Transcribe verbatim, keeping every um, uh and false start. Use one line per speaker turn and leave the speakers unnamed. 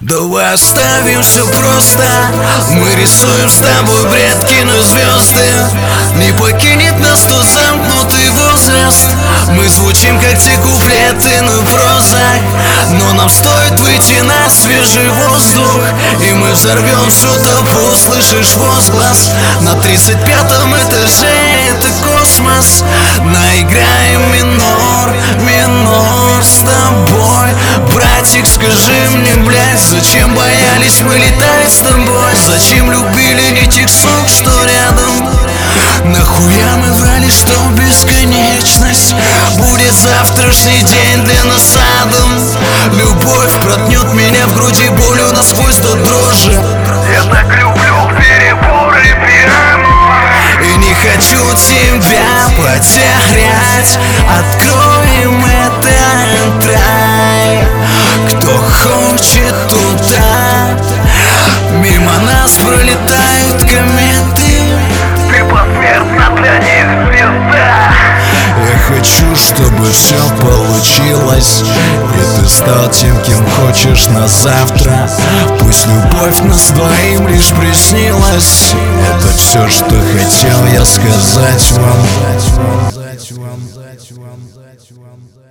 Давай оставим все просто. Мы рисуем с тобой бред кинозвезды. Не покинет нас тот замкнутый возраст. Мы звучим как те куплеты на прозах. Но нам стоит выйти на свежий воздух, и мы взорвем всю толпу, слышишь возглас? На тридцать пятом этаже это космос. Наиграем минор, минор с тобой. Братик, скажи мне, блядь, зачем боялись мы летать с тобой? Зачем любили не тех сук, что рядом? Нахуя мы врали, что бесконечность будет завтрашний день для нас адом? Любовь проткнет меня в груди болью насквозь до дрожи.
Я так люблю переборы пьяну
И не хочу тебя потерять. Откроем этот рай. Кто хочет туда? Мимо нас пролетают кометы.
Ты посмертна для них звезда.
Я хочу, чтобы все получилось, и ты стал тем, кем хочешь на завтра. Пусть любовь нас двоим лишь приснилась. Это все, что хотел я сказать вам.